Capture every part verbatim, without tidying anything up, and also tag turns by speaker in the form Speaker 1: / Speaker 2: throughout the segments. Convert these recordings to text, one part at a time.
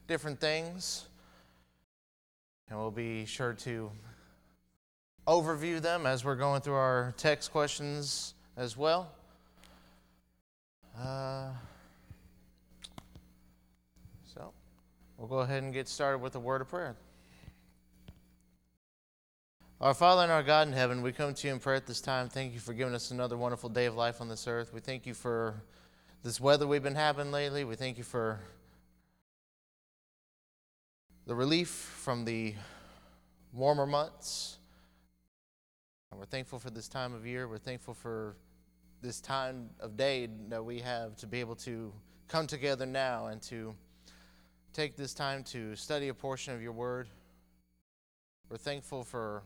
Speaker 1: different things. And we'll be sure to overview them as we're going through our text questions as well. Uh, so, we'll go ahead and get started with a word of prayer. Our Father and our God in heaven, we come to you in prayer at this time. Thank you for giving us another wonderful day of life on this earth. We thank you for this weather we've been having lately. We thank you for the relief from the warmer months. And we're thankful for this time of year. We're thankful for this time of day that we have to be able to come together now and to take this time to study a portion of your word. We're thankful for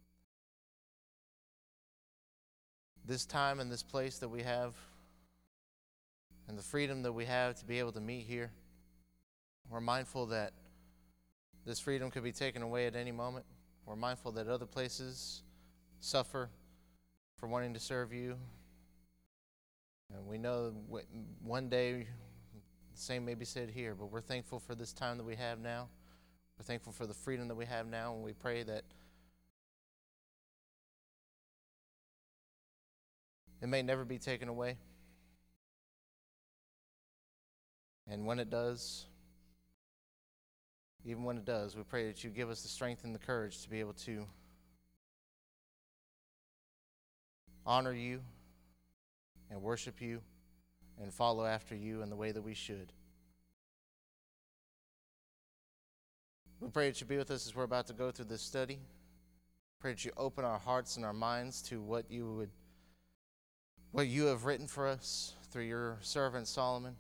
Speaker 1: this time and this place that we have and the freedom that we have to be able to meet here. We're mindful that this freedom could be taken away at any moment. We're mindful that other places suffer for wanting to serve you. And we know one day the same may be said here, but we're thankful for this time that we have now. We're thankful for the freedom that we have now, and we pray that it may never be taken away. And when it does, even when it does, we pray that you give us the strength and the courage to be able to honor you and worship you and follow after you in the way that we should. We pray that you be with us as we're about to go through this study. Pray that you open our hearts and our minds to what you would, what you have written for us through your servant Solomon.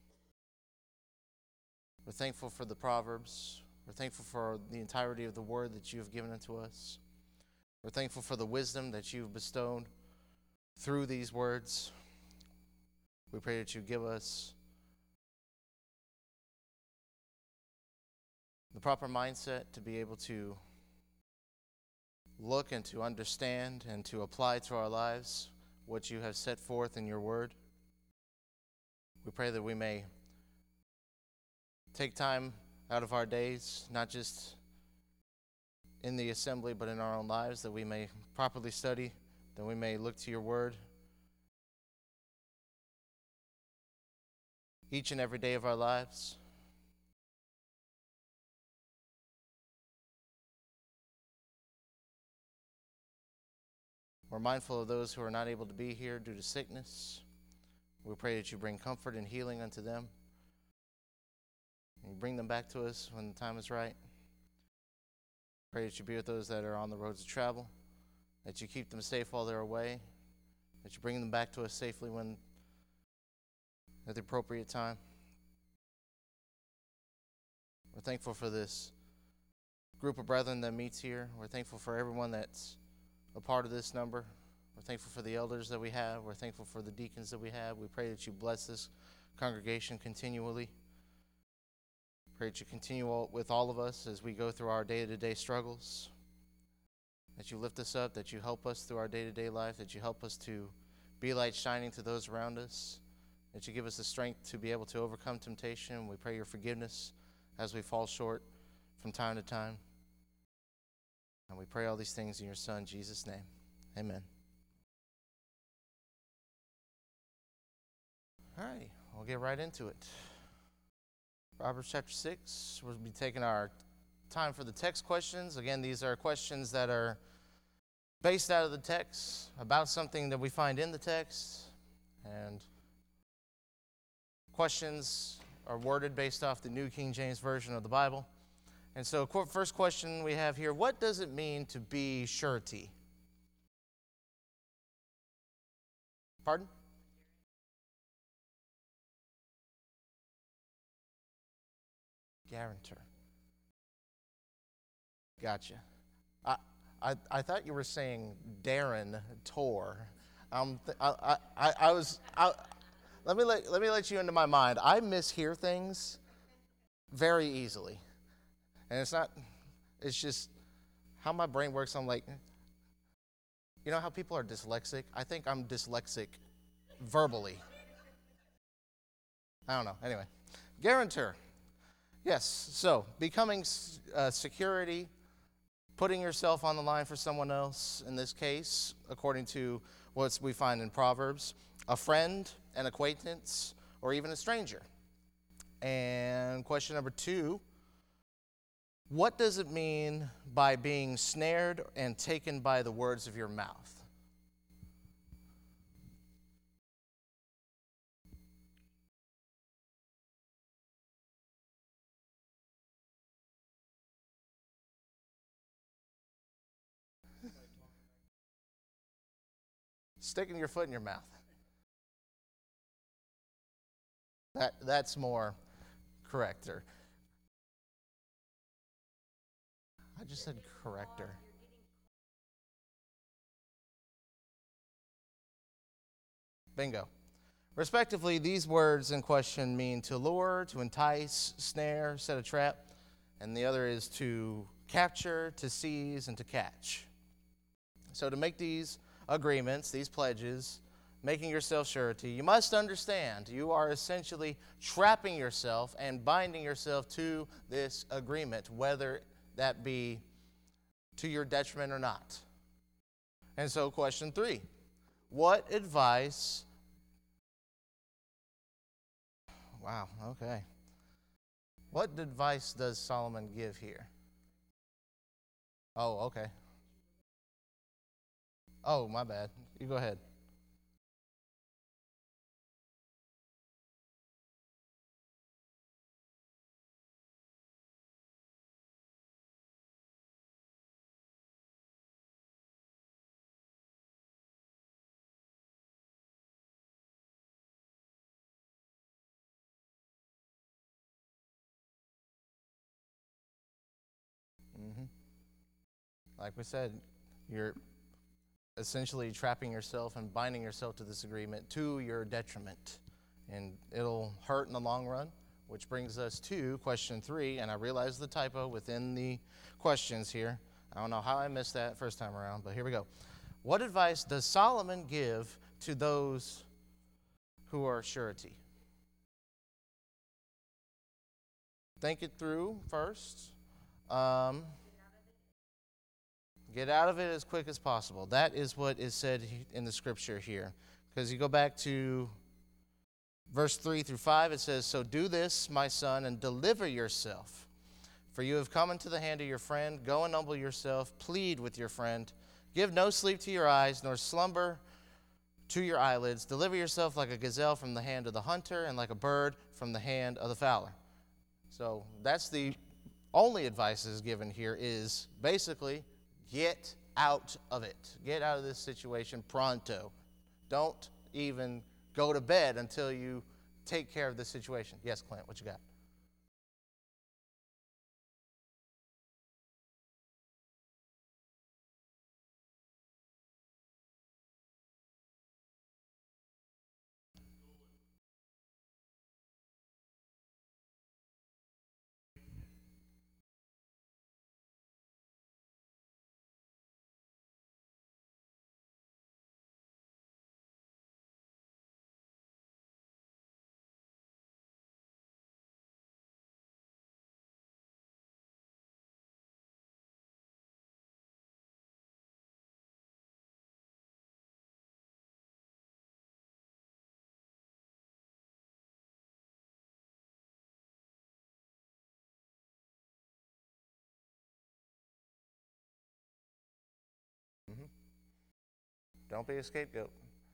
Speaker 1: We're thankful for the Proverbs. We're thankful for the entirety of the word that you have given unto us. We're thankful for the wisdom that you've bestowed through these words. We pray that you give us the proper mindset to be able to look and to understand and to apply to our lives what you have set forth in your word. We pray that we may take time out of our days, not just in the assembly, but in our own lives, that we may properly study, that we may look to your word each and every day of our lives. We're mindful of those who are not able to be here due to sickness. We pray that you bring comfort and healing unto them. And you bring them back to us when the time is right. Pray that you be with those that are on the roads of travel, that you keep them safe while they're away, that you bring them back to us safely when at the appropriate time. We're thankful for this group of brethren that meets here. We're thankful for everyone that's a part of this number. We're thankful for the elders that we have. We're thankful for the deacons that we have. We pray that you bless this congregation continually. Pray that you continue with all of us as we go through our day-to-day struggles, that you lift us up, that you help us through our day-to-day life, that you help us to be light shining to those around us, that you give us the strength to be able to overcome temptation. We pray your forgiveness as we fall short from time to time. And we pray all these things in your Son, Jesus' name. Amen. All right, we'll get right into it. Proverbs chapter six, we'll be taking our time for the text questions. Again, these are questions that are based out of the text, about something that we find in the text. And questions are worded based off the New King James Version of the Bible. And so, first question we have here, what does it mean to be surety? Pardon? Guarantor. Gotcha. I, I I thought you were saying Darren Tor. Um, th- I, I I was. I, let me let let me let you into my mind. I mishear things very easily, and it's not. It's just how my brain works. I'm like, you know how people are dyslexic? I think I'm dyslexic verbally. I don't know. Anyway, guarantor. Yes, so becoming s- uh, security, putting yourself on the line for someone else, in this case, according to what we find in Proverbs, a friend, an acquaintance, or even a stranger. And question number two, what does it mean by being snared and taken by the words of your mouth? Sticking your foot in your mouth. That that's more correcter. I just said corrector. Bingo. Respectively, these words in question mean to lure, to entice, snare, set a trap, and the other is to capture, to seize, and to catch. So to make these agreements, these pledges, making yourself surety, you must understand you are essentially trapping yourself and binding yourself to this agreement, whether that be to your detriment or not. And so question three, what advice, wow, okay. What advice does Solomon give here? Oh, okay. Oh, my bad. You go ahead. hmm Like we said, you're essentially trapping yourself and binding yourself to this agreement to your detriment. And it'll hurt in the long run, which brings us to question three. And I realize the typo within the questions here. I don't know how I missed that first time around, but here we go. What advice does Solomon give to those who are surety? Think it through first. Um, Get out of it as quick as possible. That is what is said in the scripture here. Because you go back to verse three through five, it says, "So do this, my son, and deliver yourself. For you have come into the hand of your friend. Go and humble yourself. Plead with your friend. Give no sleep to your eyes, nor slumber to your eyelids. Deliver yourself like a gazelle from the hand of the hunter, and like a bird from the hand of the fowler." So that's the only advice that is given here is basically get out of it. Get out of this situation pronto. Don't even go to bed until you take care of this situation. Yes, Clint, what you got? Mm-hmm. Don't be a scapegoat.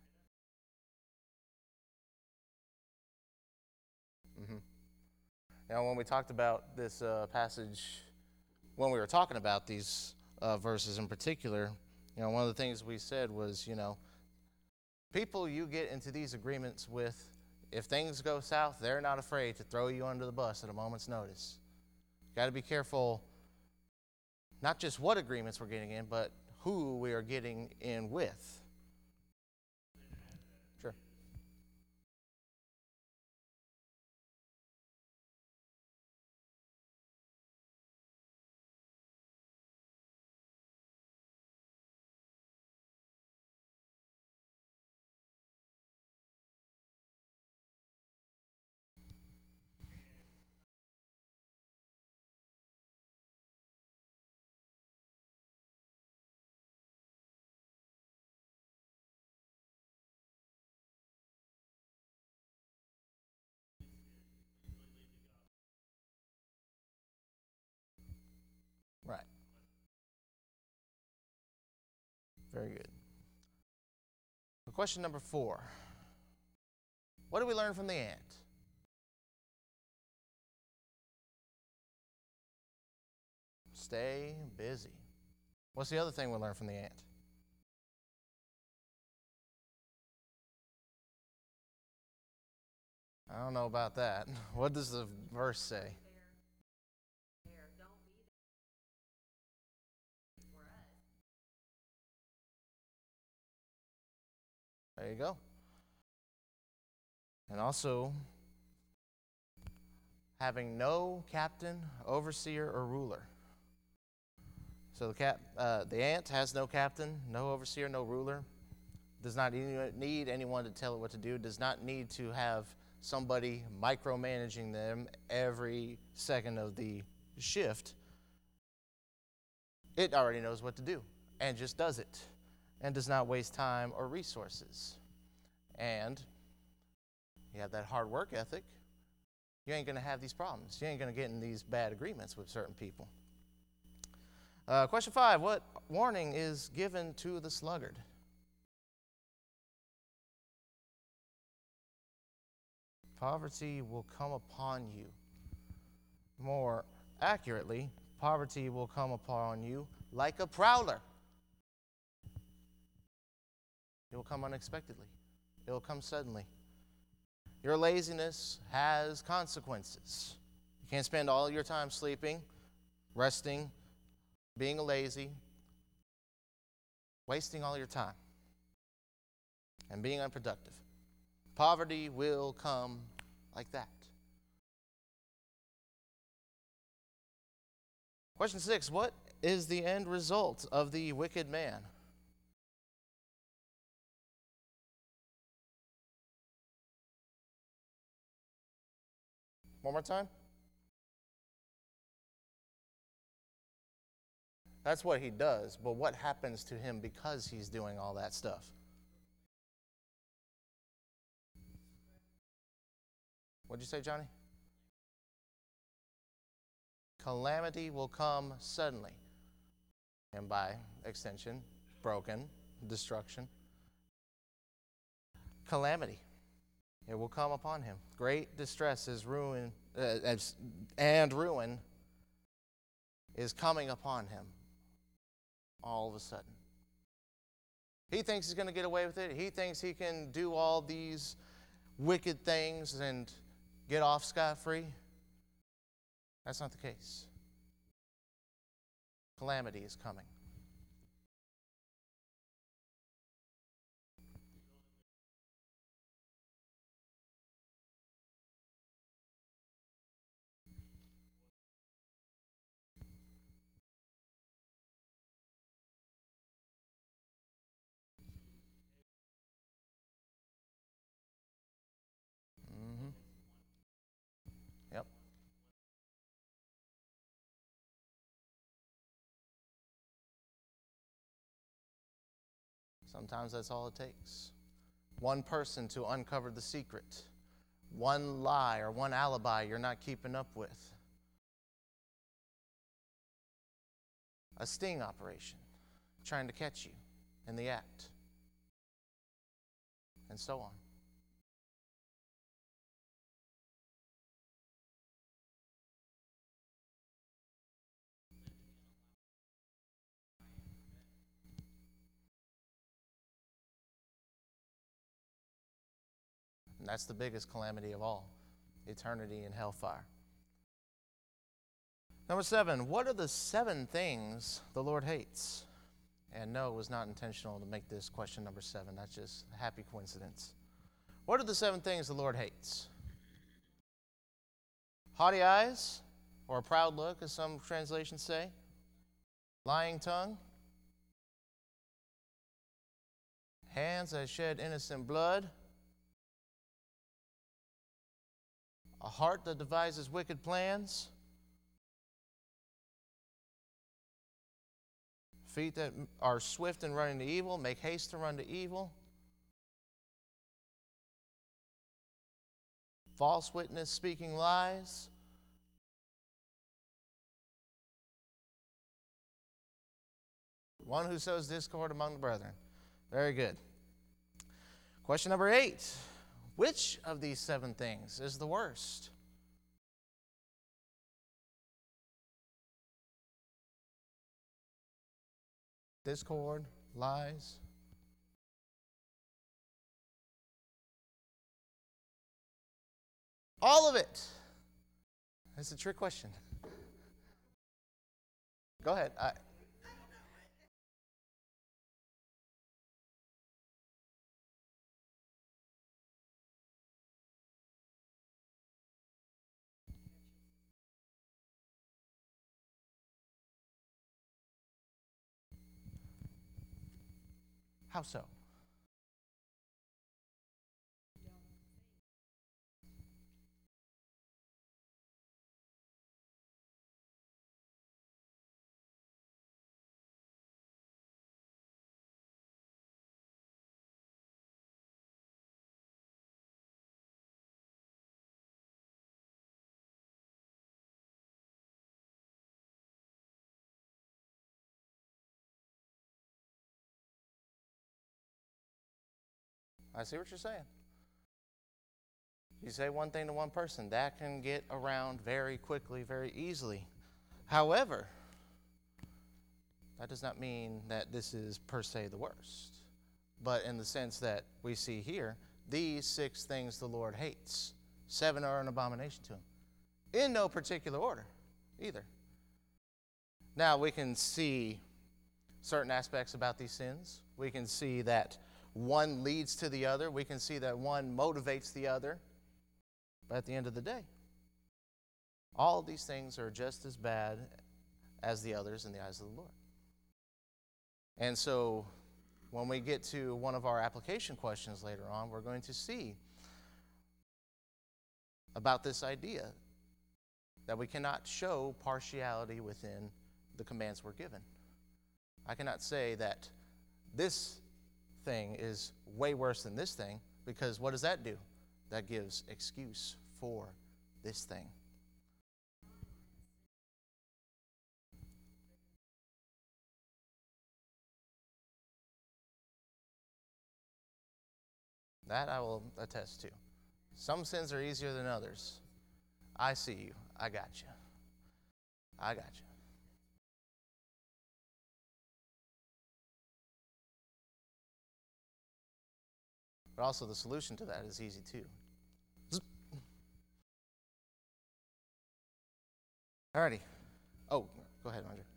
Speaker 1: Mm-hmm. Now, when we talked about this uh, passage, when we were talking about these uh, verses in particular, you know, one of the things we said was, you know, people you get into these agreements with, if things go south, they're not afraid to throw you under the bus at a moment's notice. Got to be careful, not just what agreements we're getting in, but who we are getting in with. Sure. Very good. Question number four. What do we learn from the ant? Stay busy. What's the other thing we learn from the ant? I don't know about that. What does the verse say? There you go. And also, having no captain, overseer, or ruler. So the cap, uh, the ant has no captain, no overseer, no ruler. Does not need anyone to tell it what to do. Does not need to have somebody micromanaging them every second of the shift. It already knows what to do and just does it and does not waste time or resources. And you have that hard work ethic, you ain't going to have these problems. You ain't going to get in these bad agreements with certain people. Uh, question five, what warning is given to the sluggard? Poverty will come upon you. More accurately, poverty will come upon you like a prowler. It will come unexpectedly. It will come suddenly. Your laziness has consequences. You can't spend all your time sleeping, resting, being lazy, wasting all your time, and being unproductive. Poverty will come like that. Question six, what is the end result of the wicked man? One more time. That's what he does, but what happens to him because he's doing all that stuff? What'd you say, Johnny? Calamity will come suddenly, and by extension, broken, destruction. Calamity. It will come upon him. Great distress is ruin, uh, and ruin is coming upon him all of a sudden. He thinks he's going to get away with it. He thinks he can do all these wicked things and get off scot-free. That's not the case. Calamity is coming. Mm-hmm. Yep. Sometimes that's all it takes. One person to uncover the secret. One lie or one alibi you're not keeping up with. A sting operation trying to catch you in the act. And so on. And that's the biggest calamity of all. Eternity in hellfire. Number seven, what are the seven things the Lord hates? And no, it was not intentional to make this question number seven. That's just a happy coincidence. What are the seven things the Lord hates? Haughty eyes, or a proud look, as some translations say. Lying tongue. Hands that shed innocent blood. A heart that devises wicked plans. Feet that are swift in running to evil, make haste to run to evil. False witness speaking lies. One who sows discord among the brethren. Very good. Question number eight. Which of these seven things is the worst? Discord, lies. All of it. That's a trick question. Go ahead. I, how so? I see what you're saying. You say one thing to one person, that can get around very quickly, very easily. However, that does not mean that this is per se the worst. But in the sense that we see here, these six things the Lord hates. Seven are an abomination to him. In no particular order either. Now we can see certain aspects about these sins. We can see that one leads to the other. We can see that one motivates the other. But at the end of the day, all of these things are just as bad as the others in the eyes of the Lord. And so when we get to one of our application questions later on, we're going to see about this idea that we cannot show partiality within the commands we're given. I cannot say that this thing is way worse than this thing, because what does that do? That gives excuse for this thing. That I will attest to. Some sins are easier than others. I see you. I got you. I got you. But also the solution to that is easy too. Alrighty. Oh, go ahead, Andre.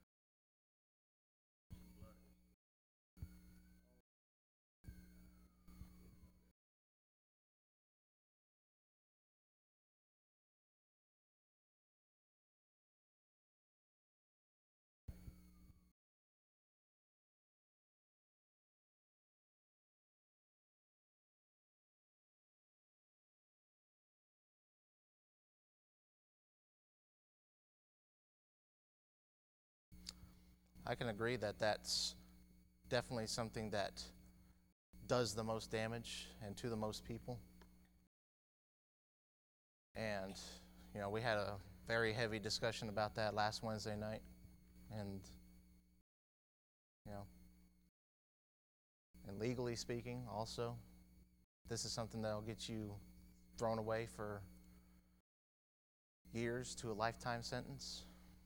Speaker 1: I can agree that that's definitely something that does the most damage and to the most people. And, you know, we had a very heavy discussion about that last Wednesday night. And, you know, and legally speaking also, this is something that'll get you thrown away for years to a lifetime sentence.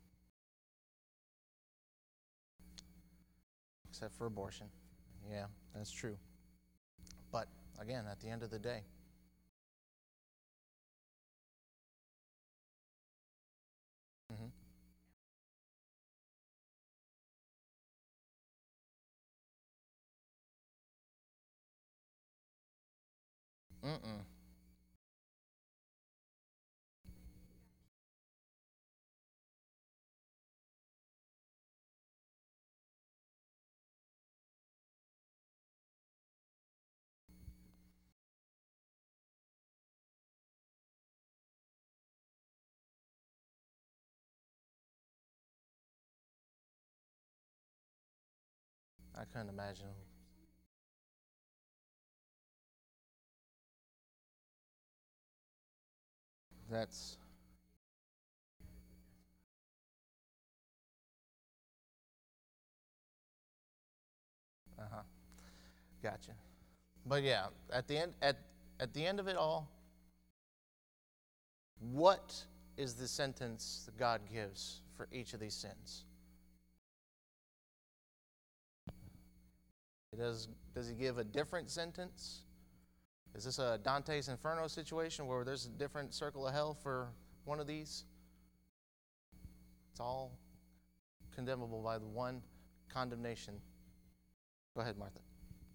Speaker 1: Except for abortion. Yeah, that's true. But, again, at the end of the day, mm-hmm. Mm-mm. I couldn't imagine. That's Gotcha. But yeah, at the end at at the end of it all, what is the sentence that God gives for each of these sins? Does does he give a different sentence? Is this a Dante's Inferno situation where there's a different circle of hell for one of these? It's all condemnable by the one condemnation. Go ahead, Martha.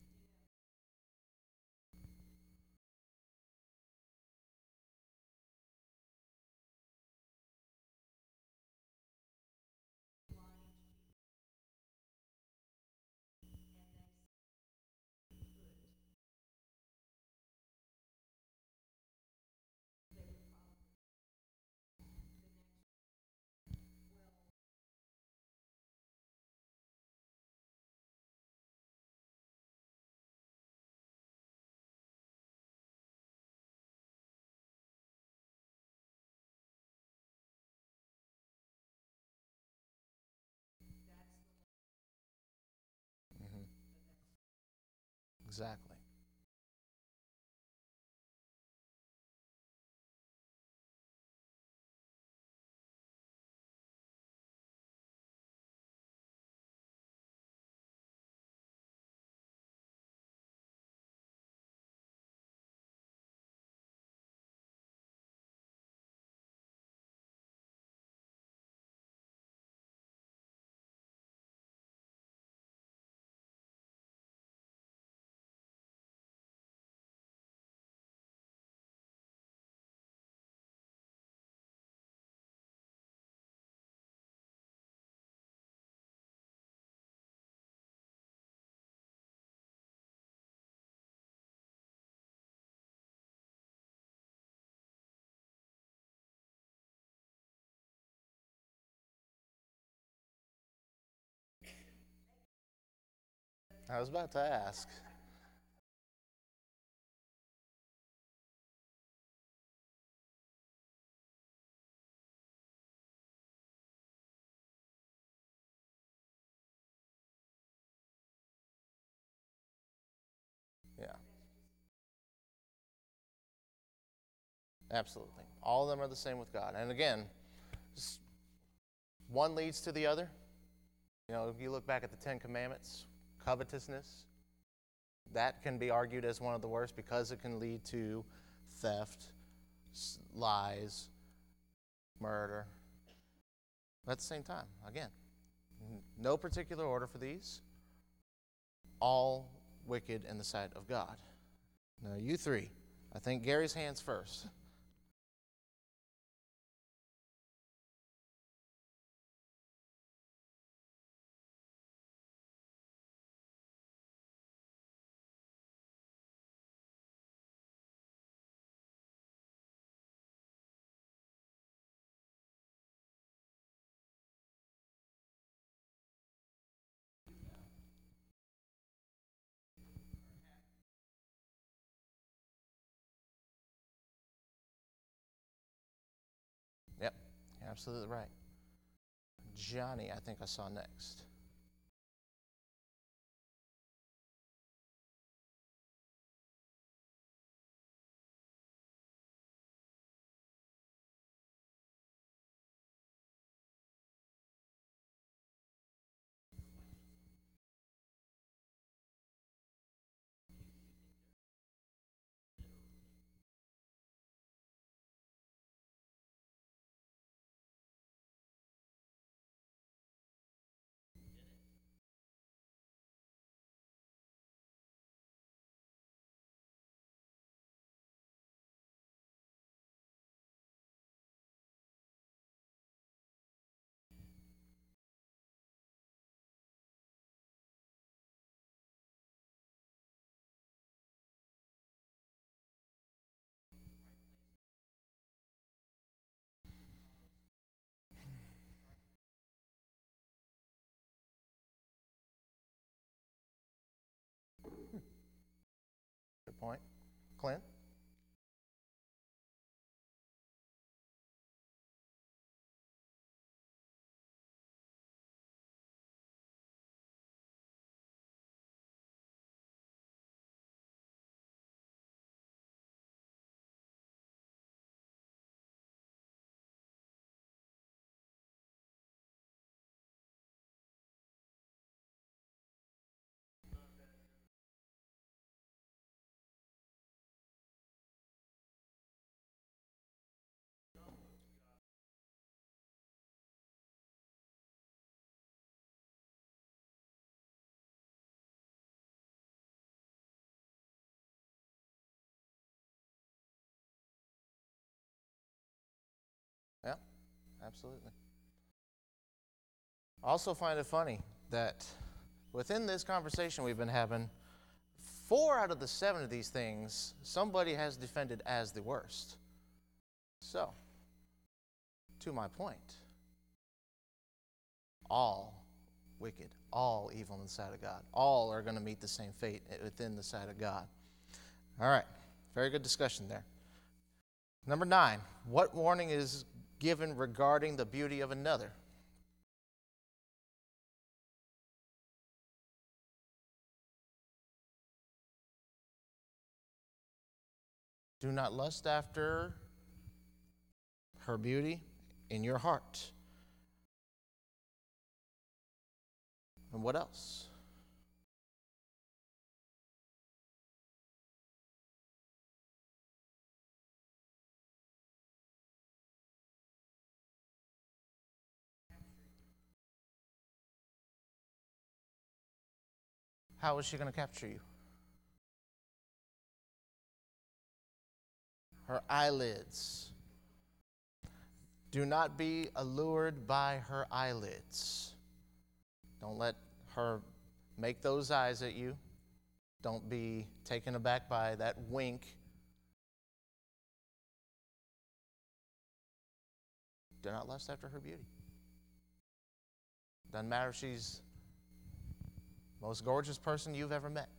Speaker 1: Mm-hmm. Exactly. I was about to ask. Yeah, absolutely. All of them are the same with God. And again, one leads to the other. You know, if you look back at the Ten Commandments, covetousness, that can be argued as one of the worst because it can lead to theft, lies, murder. But at the same time, again, no particular order for these, all wicked in the sight of God. Now, you three, I think Gary's hand's first. Yep, you're absolutely right. Johnny, I think I saw next. Good point. Clint? Absolutely. I also find it funny that within this conversation we've been having, four out of the seven of these things somebody has defended as the worst. So, to my point, all wicked, all evil in the sight of God, all are going to meet the same fate within the sight of God. All right, very good discussion there. Number nine, what warning is given regarding the beauty of another? Do not lust after her beauty in your heart. And what else? How is she going to capture you? Her eyelids. Do not be allured by her eyelids. Don't let her make those eyes at you. Don't be taken aback by that wink. Do not lust after her beauty. Doesn't matter if she's the most gorgeous person you've ever met.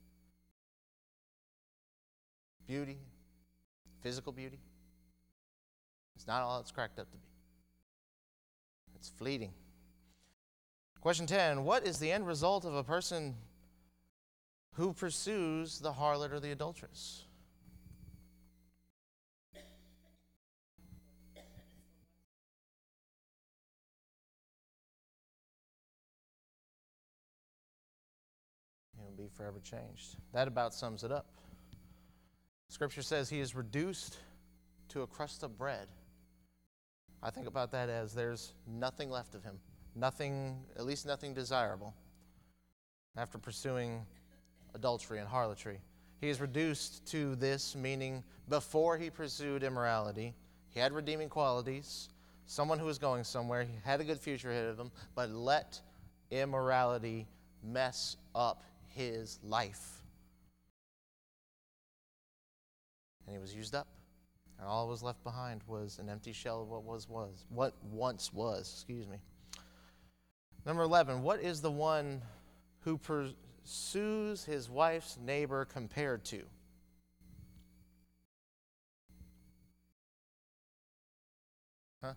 Speaker 1: Beauty, physical beauty, it's not all it's cracked up to be. It's fleeting. Question ten, what is the end result of a person who pursues the harlot or the adulteress? He'll be forever changed. That about sums it up. Scripture says he is reduced to a crust of bread. I think about that as there's nothing left of him. Nothing, at least nothing desirable. After pursuing adultery and harlotry, he is reduced to this, meaning before he pursued immorality, he had redeeming qualities, someone who was going somewhere, he had a good future ahead of him, but let immorality mess up his life. And he was used up. And all that was left behind was an empty shell of what was was, what once was, excuse me. Number eleven, what is the one who pursues his wife's neighbor compared to? Huh?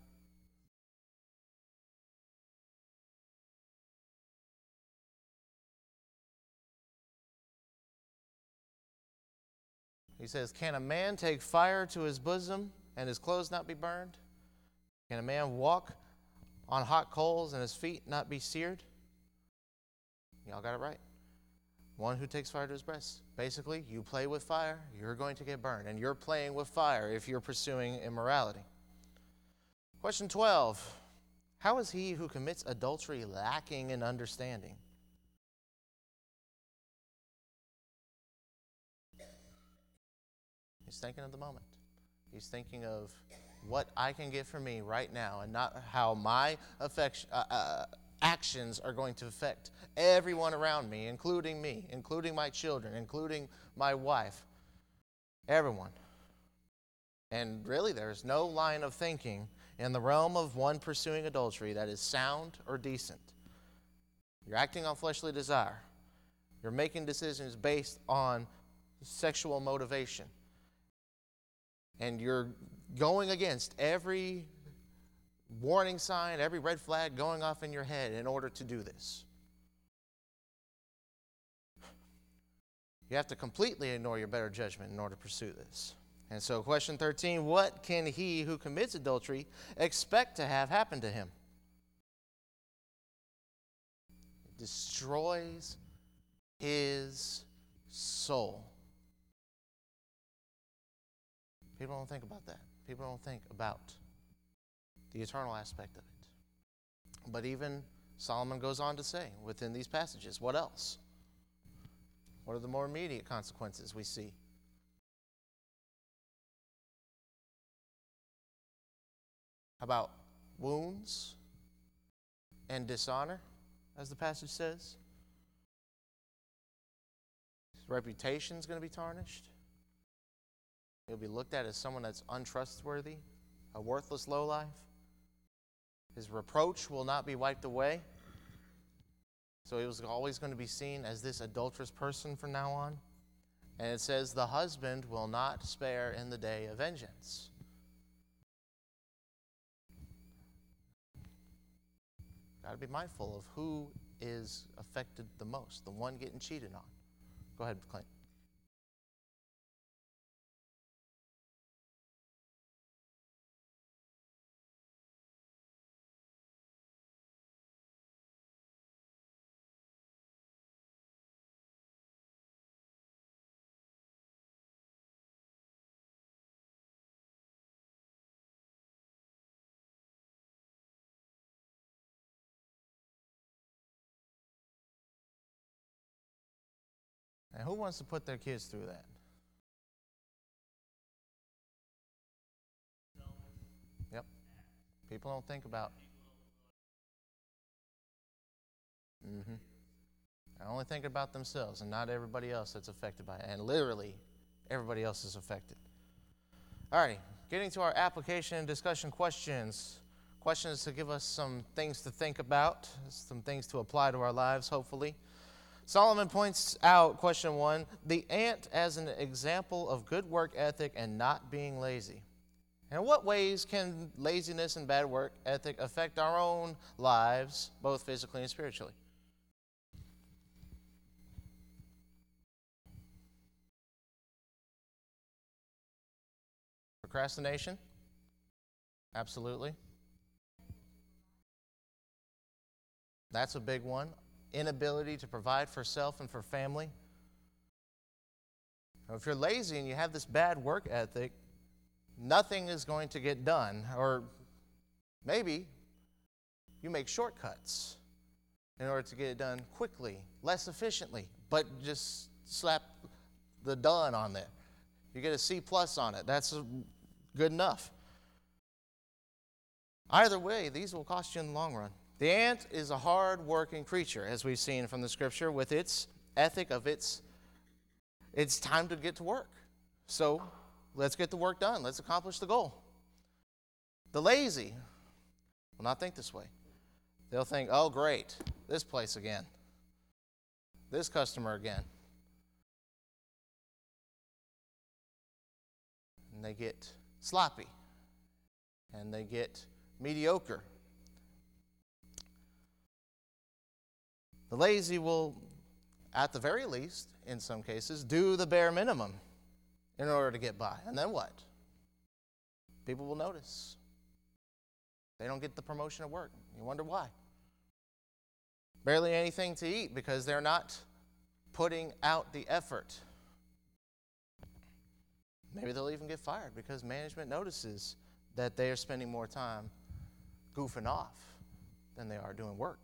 Speaker 1: He says, can a man take fire to his bosom and his clothes not be burned? Can a man walk on hot coals and his feet not be seared? Y'all got it right. One who takes fire to his breast. Basically, you play with fire, you're going to get burned. And you're playing with fire if you're pursuing immorality. Question twelve. How is he who commits adultery lacking in understanding? He's thinking of the moment. He's thinking of what I can get for me right now and not how my affection, uh, uh, actions are going to affect everyone around me, including me, including my children, including my wife, everyone. And really, there's no line of thinking in the realm of one pursuing adultery that is sound or decent. You're acting on fleshly desire. You're making decisions based on sexual motivation. And you're going against every warning sign, every red flag going off in your head in order to do this. You have to completely ignore your better judgment in order to pursue this. And so question thirteen, what can he who commits adultery expect to have happen to him? It destroys his soul. People don't think about that. People don't think about the eternal aspect of it. But even Solomon goes on to say within these passages, what else? What are the more immediate consequences we see? How about wounds and dishonor, as the passage says. His reputation is going to be tarnished. He'll be looked at as someone that's untrustworthy, a worthless lowlife. His reproach will not be wiped away. So he was always going to be seen as this adulterous person from now on. And it says, the husband will not spare in the day of vengeance. Got to be mindful of who is affected the most, the one getting cheated on. Go ahead, Clint. And who wants to put their kids through that? Yep. People don't think about. Mm-hmm. They only think about themselves and not everybody else that's affected by it. And literally, everybody else is affected. All right, getting to our application and discussion questions. Questions to give us some things to think about, some things to apply to our lives, hopefully. Solomon points out, question one, the ant as an example of good work ethic and not being lazy. And in what ways can laziness and bad work ethic affect our own lives, both physically and spiritually? Procrastination? Absolutely. That's a big one. Inability to provide for self and for family. Now, if you're lazy and you have this bad work ethic, nothing is going to get done. Or maybe you make shortcuts in order to get it done quickly, less efficiently, but just slap the done on there. You get a C plus on it. That's good enough. Either way, these will cost you in the long run. The ant is a hard-working creature, as we've seen from the scripture, with its ethic of its, it's time to get to work. So let's get the work done. Let's accomplish the goal. The lazy will not think this way. They'll think, oh, great, this place again, this customer again. And they get sloppy, and they get mediocre. The lazy will, at the very least, in some cases, do the bare minimum in order to get by. And then what? People will notice. They don't get the promotion at work. You wonder why. Barely anything to eat because they're not putting out the effort. Maybe they'll even get fired because management notices that they are spending more time goofing off than they are doing work.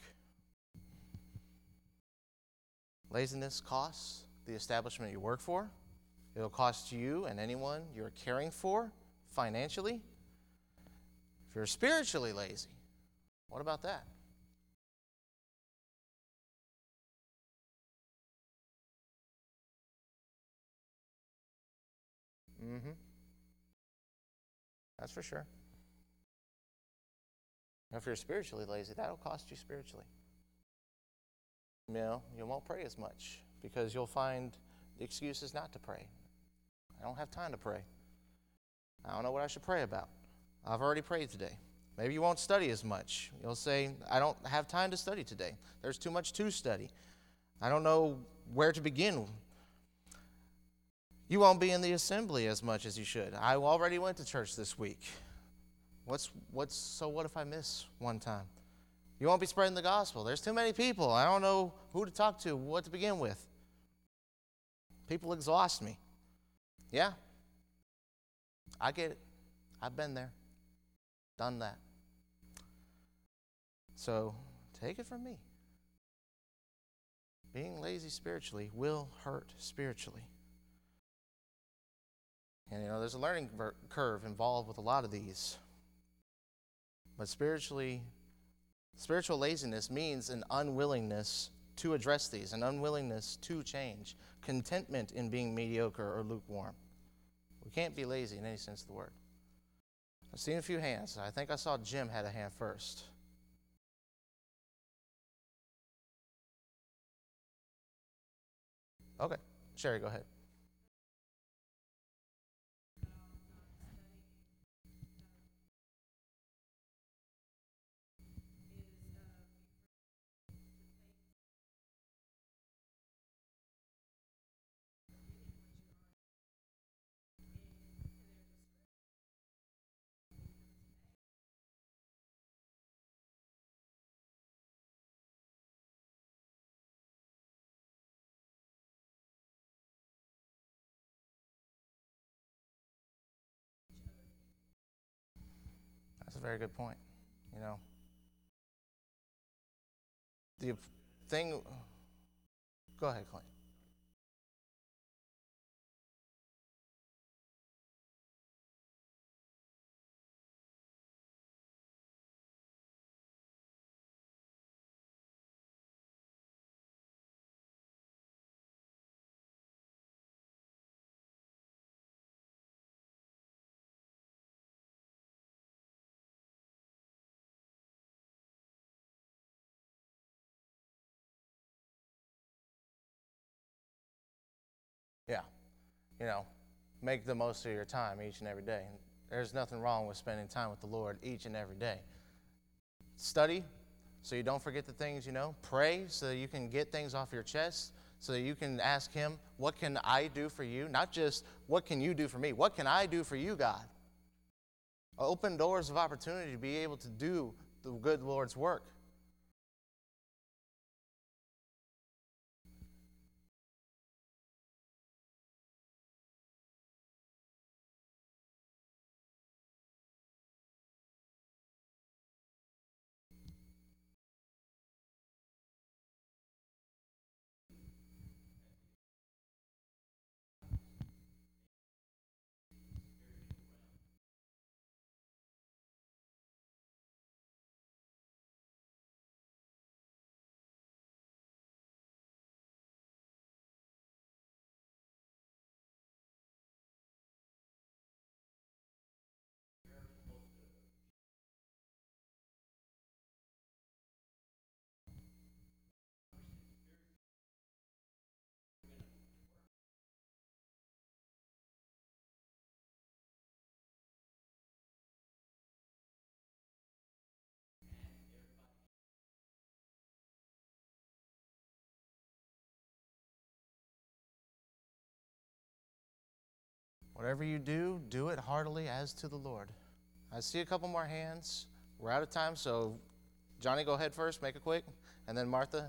Speaker 1: Laziness costs the establishment you work for. It'll cost you and anyone you're caring for financially. If you're spiritually lazy, what about that? Mm-hmm. That's for sure. If you're spiritually lazy, that'll cost you spiritually. You know, you won't pray as much because you'll find the excuses not to pray. I don't have time to pray. I don't know what I should pray about. I've already prayed today. Maybe you won't study as much. You'll say, I don't have time to study today. There's too much to study. I don't know where to begin. You won't be in the assembly as much as you should. I already went to church this week. What's what's so what if I miss one time? You won't be spreading the gospel. There's too many people. I don't know who to talk to, what to begin with. People exhaust me. Yeah, I get it. I've been there, done that. So take it from me. Being lazy spiritually will hurt spiritually. And you know, there's a learning curve involved with a lot of these. But spiritually, spiritual laziness means an unwillingness to address these, an unwillingness to change, contentment in being mediocre or lukewarm. We can't be lazy in any sense of the word. I've seen a few hands. I think I saw Jim had a hand first. Okay. Sherry, go ahead. That's a very good point. You know, the thing. Go ahead, Clint. Yeah. You know, make the most of your time each and every day. There's nothing wrong with spending time with the Lord each and every day. Study so you don't forget the things you know. Pray so that you can get things off your chest, so that you can ask Him, what can I do for you? Not just, what can you do for me? What can I do for you, God? Open doors of opportunity to be able to do the good Lord's work. Whatever you do, do it heartily as to the Lord. I see a couple more hands. We're out of time, so Johnny, go ahead first, make it quick. And then Martha.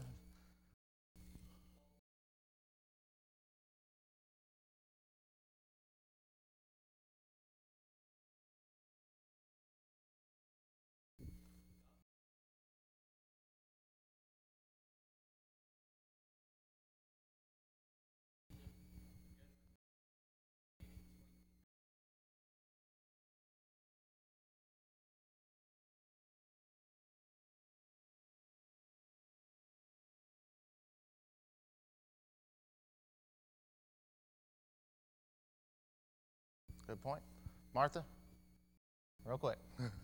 Speaker 1: Good point. Martha, real quick.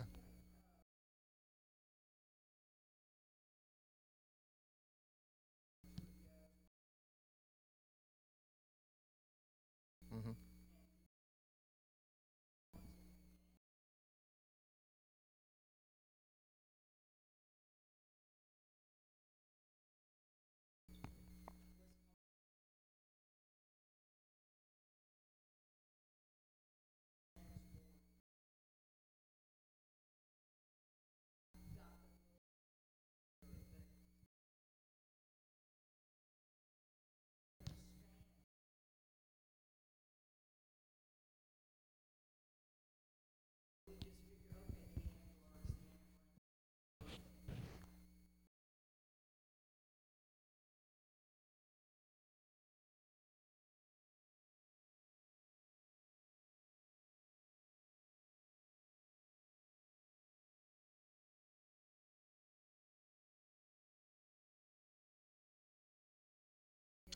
Speaker 1: Mm-hmm.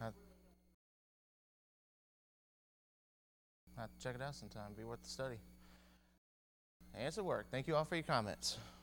Speaker 1: I I have to check it out sometime. Be worth the study. Answer work. Thank you all for your comments.